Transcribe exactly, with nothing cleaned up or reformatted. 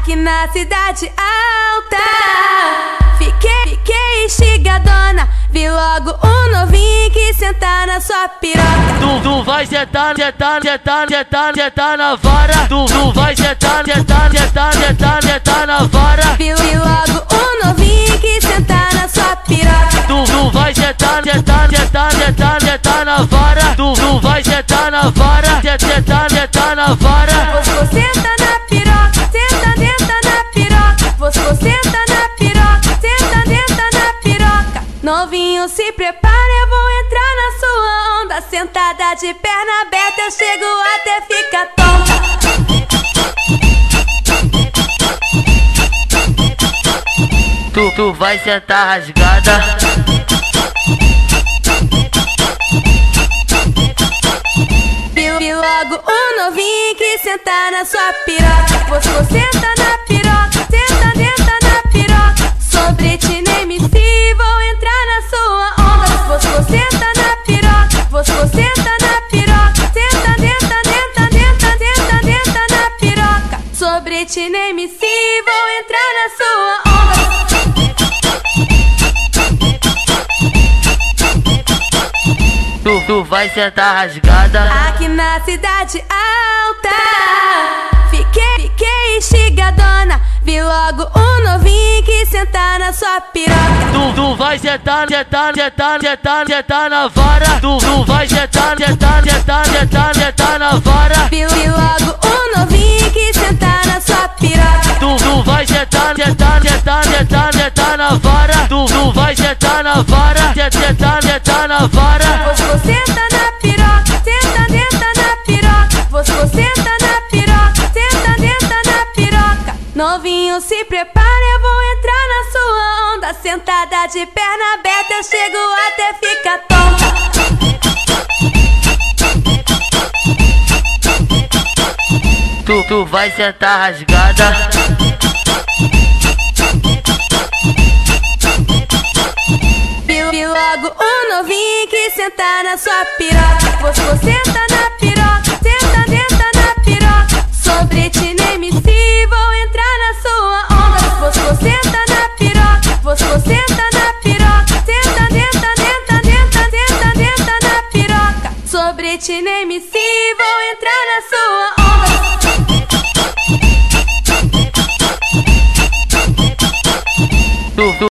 aqui na cidade alta. Fiquei, fiquei instigadona, vi logo um novinho que senta na sua piroca. Tu, tu vai sentar, sentar, sentar, sentar, sentar na vara. Tu, tu vai sentar, sentar, sentar, sentar, sentar na vara. Vi, vi logo um novinho que senta na sua piroca. Tu, tu vai sentar, sentar, sentar, sentar, sentar na vara. Tu, tu vai sentar na vara, sentar, sentar na vara. Você senta na piroca, senta, senta na piroca. Você senta na piroca, senta, senta na piroca. Novinho, se prepara, eu vou entrar na sua onda. Sentada de perna aberta, eu chego até ficar tonta. Tu, tu vai sentar rasgada. Vi, vi logo um novinho que senta na sua piroca. Você senta na piroca, senta, senta na piroca. Sobre ti nem me se vou entrar na sua onda. Você senta na piroca, você senta na piroca. Senta, senta, senta, senta, senta, senta na piroca. Sobre ti nem me se vou entrar na sua onda. Tu, tu vai sentar rasgada. Aqui na cidade alta. Fiquei, fiquei instigadona, vi logo um novinho que senta na sua piroca. Tu, tu vai sentar, sentar, sentar, sentar, sentar na vara. Tu, tu vai sentar, sentar, sentar, sentar, sentar na vara. Vi, vi logo um novinho que senta na sua piroca. Tu, tu vai sentar, sentar, sentar, sentar, sentar na vara. Tu, tu vai sentar na vara, sentar, sentar na vara. Você senta na piroca, senta, senta na piroca. Você senta na piroca, senta, senta na piroca. Novinho, se prepara, eu vou entrar na sua onda. Sentada de perna aberta, eu chego até ficar tonta. Tu, tu vai sentar rasgada. Vi, vi logo um novinho que senta na sua piroca. Você senta na piroca, senta, senta na piroca. Sobre ti nem me se vou entrar na sua onda. Você senta na piroca, você senta na piroca. Senta, senta, senta, senta, senta, senta na piroca. Sobre ti nem me se vou entrar